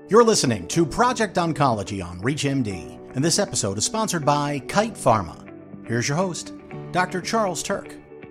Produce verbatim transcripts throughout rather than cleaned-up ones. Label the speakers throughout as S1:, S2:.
S1: You're listening to Project Oncology on ReachMD, and this episode is sponsored by Kite Pharma. Here's your host, Doctor Charles Turck.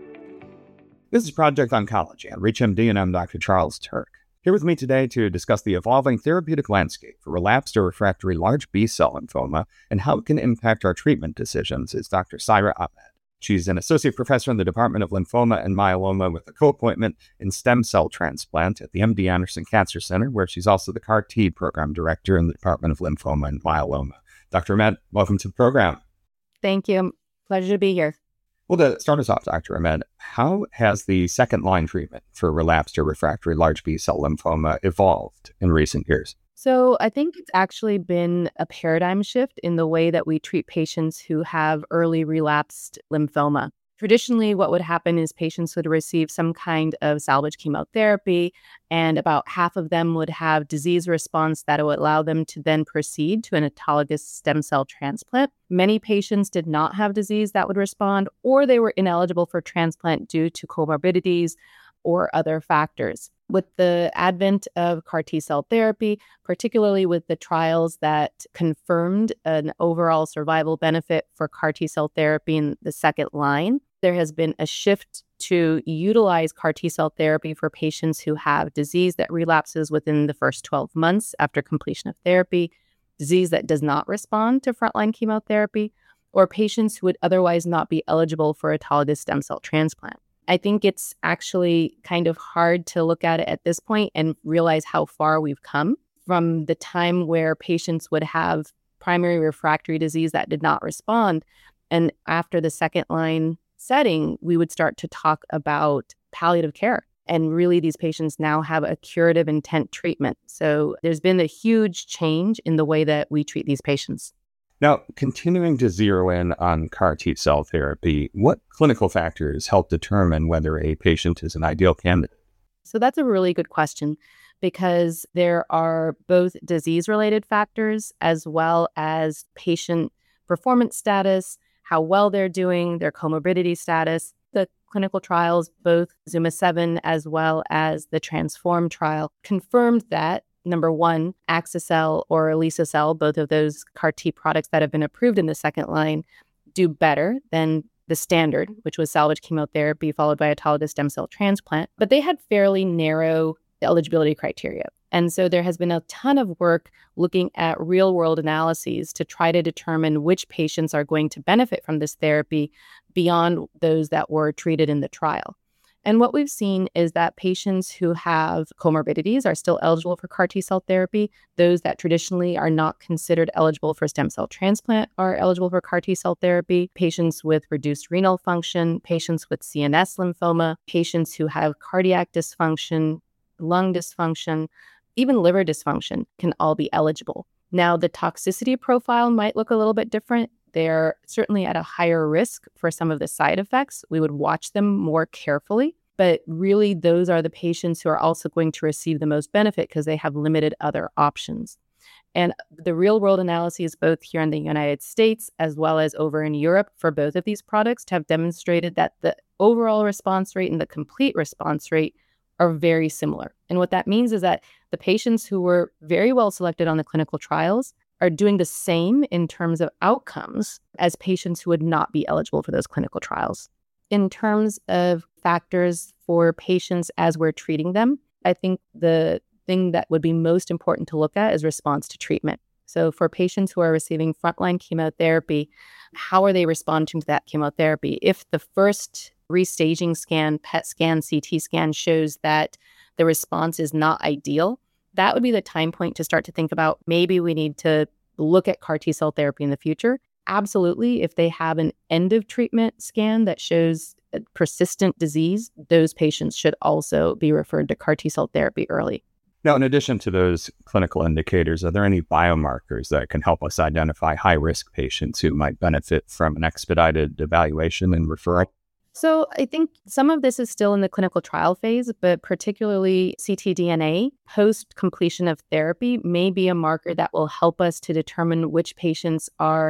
S2: This is Project Oncology on ReachMD, and I'm Doctor Charles Turck. Here with me today to discuss the evolving therapeutic landscape for relapsed or refractory large B-cell lymphoma and how it can impact our treatment decisions is Doctor Saira Ahmed. She's an associate professor in the Department of Lymphoma and Myeloma with a co-appointment in stem cell transplant at the M D Anderson Cancer Center, where she's also the C A R T program director in the Department of Lymphoma and Myeloma. Doctor Ahmed, welcome to the program.
S3: Thank you. Pleasure to be here.
S2: Well, to start us off, Doctor Ahmed, how has the second-line treatment for relapsed or refractory large B-cell lymphoma evolved in recent years?
S3: So I think it's actually been a paradigm shift in the way that we treat patients who have early relapsed lymphoma. Traditionally, what would happen is patients would receive some kind of salvage chemotherapy, and about half of them would have disease response that would allow them to then proceed to an autologous stem cell transplant. Many patients did not have disease that would respond, or they were ineligible for transplant due to comorbidities or other factors. With the advent of C A R T-cell therapy, particularly with the trials that confirmed an overall survival benefit for C A R T-cell therapy in the second line, there has been a shift to utilize C A R T-cell therapy for patients who have disease that relapses within the first twelve months after completion of therapy, disease that does not respond to frontline chemotherapy, or patients who would otherwise not be eligible for autologous stem cell transplant. I think it's actually kind of hard to look at it at this point and realize how far we've come from the time where patients would have primary refractory disease that did not respond. And after the second line setting, we would start to talk about palliative care. And really, these patients now have a curative intent treatment. So there's been a huge change in the way that we treat these patients.
S2: Now, continuing to zero in on C A R T-cell therapy, what clinical factors help determine whether a patient is an ideal candidate?
S3: So that's a really good question, because there are both disease-related factors as well as patient performance status, how well they're doing, their comorbidity status. The clinical trials, both ZUMA seven as well as the TRANSFORM trial, confirmed that number one, Axi-cel or Lisa-cel, both of those C A R T products that have been approved in the second line, do better than the standard, which was salvage chemotherapy followed by autologous stem cell transplant. But they had fairly narrow eligibility criteria. And so there has been a ton of work looking at real-world analyses to try to determine which patients are going to benefit from this therapy beyond those that were treated in the trial. And what we've seen is that patients who have comorbidities are still eligible for C A R T-cell therapy. Those that traditionally are not considered eligible for stem cell transplant are eligible for C A R T-cell therapy. Patients with reduced renal function, patients with C N S lymphoma, patients who have cardiac dysfunction, lung dysfunction, even liver dysfunction can all be eligible. Now, the toxicity profile might look a little bit different. They're certainly at a higher risk for some of the side effects. We would watch them more carefully, but really those are the patients who are also going to receive the most benefit because they have limited other options. And the real world analyses, both here in the United States as well as over in Europe for both of these products, have demonstrated that the overall response rate and the complete response rate are very similar. And what that means is that the patients who were very well selected on the clinical trials are doing the same in terms of outcomes as patients who would not be eligible for those clinical trials. In terms of factors for patients as we're treating them, I think the thing that would be most important to look at is response to treatment. So for patients who are receiving frontline chemotherapy, how are they responding to that chemotherapy? If the first restaging scan, P E T scan, C T scan shows that the response is not ideal, that would be the time point to start to think about maybe we need to look at C A R T-cell therapy in the future. Absolutely, if they have an end of treatment scan that shows persistent disease, those patients should also be referred to C A R T-cell therapy early.
S2: Now, in addition to those clinical indicators, are there any biomarkers that can help us identify high-risk patients who might benefit from an expedited evaluation and referral?
S3: So I think some of this is still in the clinical trial phase, but particularly ctDNA post-completion of therapy may be a marker that will help us to determine which patients are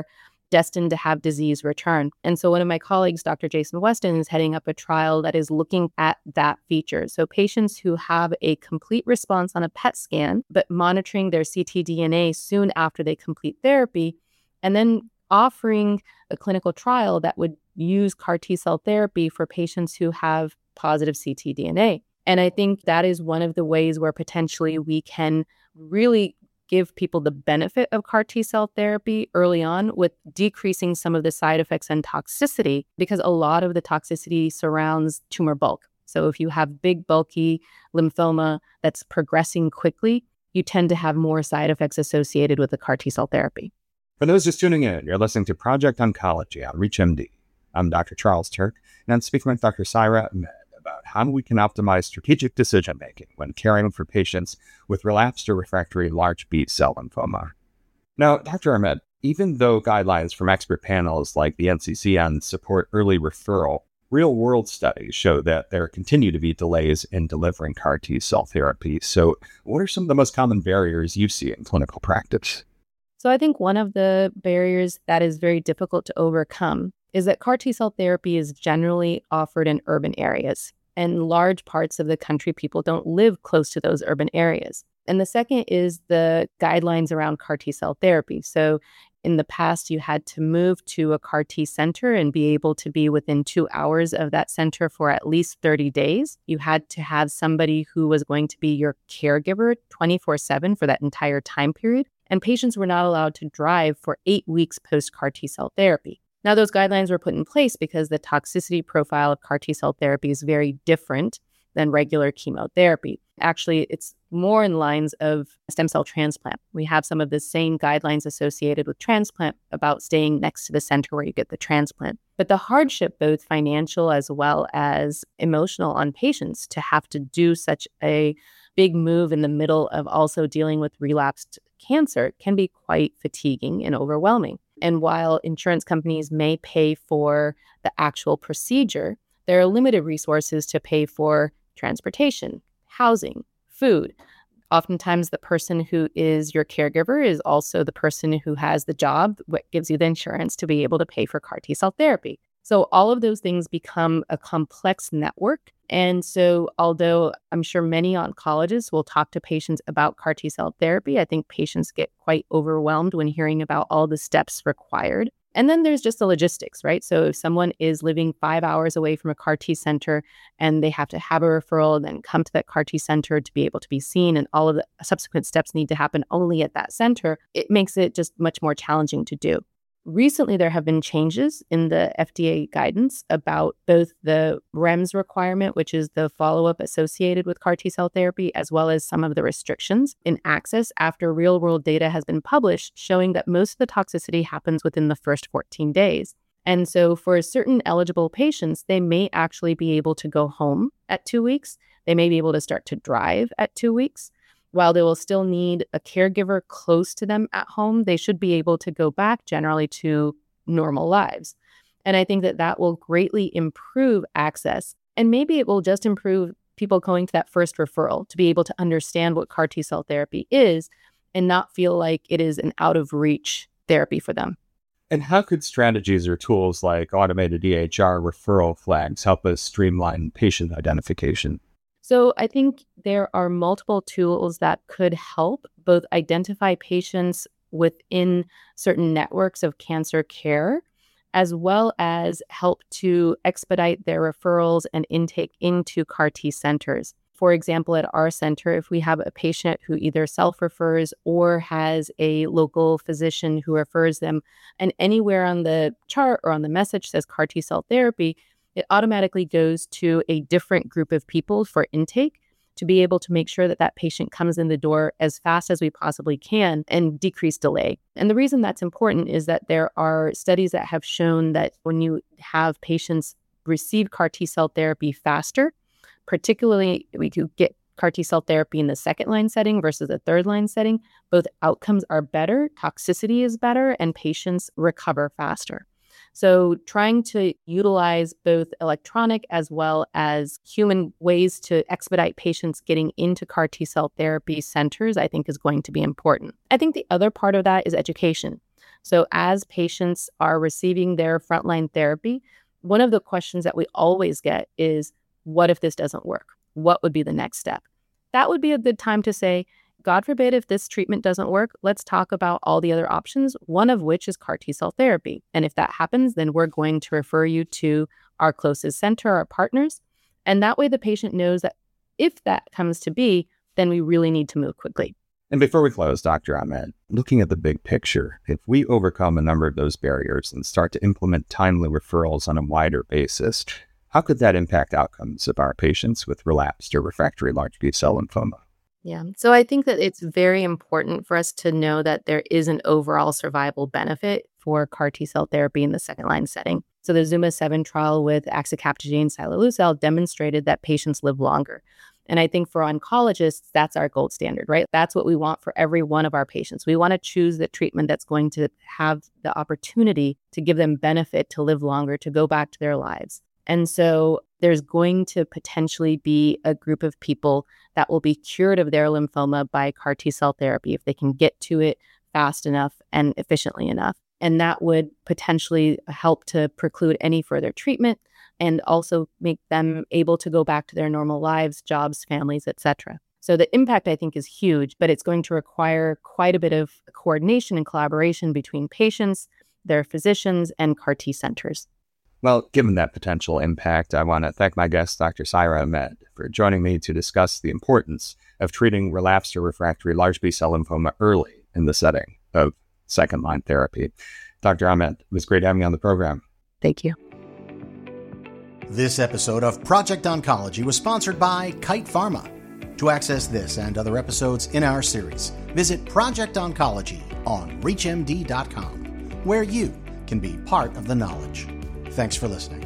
S3: destined to have disease return. And so one of my colleagues, Doctor Jason Weston, is heading up a trial that is looking at that feature. So patients who have a complete response on a P E T scan, but monitoring their ctDNA soon after they complete therapy, and then offering a clinical trial that would use C A R T-cell therapy for patients who have positive ctDNA. And I think that is one of the ways where potentially we can really give people the benefit of C A R T-cell therapy early on with decreasing some of the side effects and toxicity, because a lot of the toxicity surrounds tumor bulk. So if you have big, bulky lymphoma that's progressing quickly, you tend to have more side effects associated with the C A R T-cell therapy.
S2: For those just tuning in, you're listening to Project Oncology on ReachMD. I'm Doctor Charles Turck, and I'm speaking with Doctor Saira Ahmed about how we can optimize strategic decision-making when caring for patients with relapsed or refractory large B-cell lymphoma. Now, Doctor Ahmed, even though guidelines from expert panels like the N C C N support early referral, real-world studies show that there continue to be delays in delivering C A R T-cell therapy. So what are some of the most common barriers you see in clinical practice?
S3: So I think one of the barriers that is very difficult to overcome is that C A R T-cell therapy is generally offered in urban areas. And large parts of the country, people don't live close to those urban areas. And the second is the guidelines around C A R T-cell therapy. So in the past, you had to move to a C A R T center and be able to be within two hours of that center for at least thirty days. You had to have somebody who was going to be your caregiver twenty-four seven for that entire time period. And patients were not allowed to drive for eight weeks post-C A R T-cell therapy. Now, those guidelines were put in place because the toxicity profile of C A R T-cell therapy is very different than regular chemotherapy. Actually, it's more in lines of stem cell transplant. We have some of the same guidelines associated with transplant about staying next to the center where you get the transplant. But the hardship, both financial as well as emotional on patients to have to do such a big move in the middle of also dealing with relapsed cancer can be quite fatiguing and overwhelming. And while insurance companies may pay for the actual procedure, there are limited resources to pay for transportation, housing, food. Oftentimes, the person who is your caregiver is also the person who has the job, what gives you the insurance to be able to pay for C A R T-cell therapy. So all of those things become a complex network. And so although I'm sure many oncologists will talk to patients about C A R T-cell therapy, I think patients get quite overwhelmed when hearing about all the steps required. And then there's just the logistics, right? So if someone is living five hours away from a C A R T center and they have to have a referral and then come to that C A R T center to be able to be seen, and all of the subsequent steps need to happen only at that center, it makes it just much more challenging to do. Recently, there have been changes in the F D A guidance about both the REMS requirement, which is the follow-up associated with C A R T-cell therapy, as well as some of the restrictions in access after real-world data has been published showing that most of the toxicity happens within the first fourteen days. And so for certain eligible patients, they may actually be able to go home at two weeks. They may be able to start to drive at two weeks. While they will still need a caregiver close to them at home, they should be able to go back generally to normal lives. And I think that that will greatly improve access. And maybe it will just improve people going to that first referral to be able to understand what C A R T-cell therapy is and not feel like it is an out-of-reach therapy for them.
S2: And how could strategies or tools like automated E H R referral flags help us streamline patient identification?
S3: So I think there are multiple tools that could help both identify patients within certain networks of cancer care, as well as help to expedite their referrals and intake into C A R T centers. For example, at our center, if we have a patient who either self-refers or has a local physician who refers them, and anywhere on the chart or on the message says C A R T-cell therapy, it automatically goes to a different group of people for intake to be able to make sure that that patient comes in the door as fast as we possibly can and decrease delay. And the reason that's important is that there are studies that have shown that when you have patients receive C A R T-cell therapy faster, particularly we could get C A R T-cell therapy in the second line setting versus the third line setting, both outcomes are better, toxicity is better, and patients recover faster. So trying to utilize both electronic as well as human ways to expedite patients getting into C A R T-cell therapy centers, I think is going to be important. I think the other part of that is education. So as patients are receiving their frontline therapy, one of the questions that we always get is, what if this doesn't work? What would be the next step? That would be a good time to say, God forbid if this treatment doesn't work, let's talk about all the other options, one of which is CAR T-cell therapy. And if that happens, then we're going to refer you to our closest center, our partners. And that way the patient knows that if that comes to be, then we really need to move quickly.
S2: And before we close, Doctor Ahmed, looking at the big picture, if we overcome a number of those barriers and start to implement timely referrals on a wider basis, how could that impact outcomes of our patients with relapsed or refractory large B-cell lymphoma?
S3: Yeah. So I think that it's very important for us to know that there is an overall survival benefit for CAR T-cell therapy in the second-line setting. So the ZUMA seven trial with axicabtagene and cilta-cel demonstrated that patients live longer. And I think for oncologists, that's our gold standard, right? That's what we want for every one of our patients. We want to choose the treatment that's going to have the opportunity to give them benefit to live longer, to go back to their lives. And so there's going to potentially be a group of people that will be cured of their lymphoma by CAR T-cell therapy if they can get to it fast enough and efficiently enough. And that would potentially help to preclude any further treatment and also make them able to go back to their normal lives, jobs, families, et cetera. So the impact, I think, is huge, but it's going to require quite a bit of coordination and collaboration between patients, their physicians, and CAR T centers.
S2: Well, given that potential impact, I want to thank my guest, Doctor Saira Ahmed, for joining me to discuss the importance of treating relapsed or refractory large B-cell lymphoma early in the setting of second-line therapy. Doctor Ahmed, it was great having you on the program.
S3: Thank you.
S1: This episode of Project Oncology was sponsored by Kite Pharma. To access this and other episodes in our series, visit Project Oncology on reach M D dot com, where you can be part of the knowledge. Thanks for listening.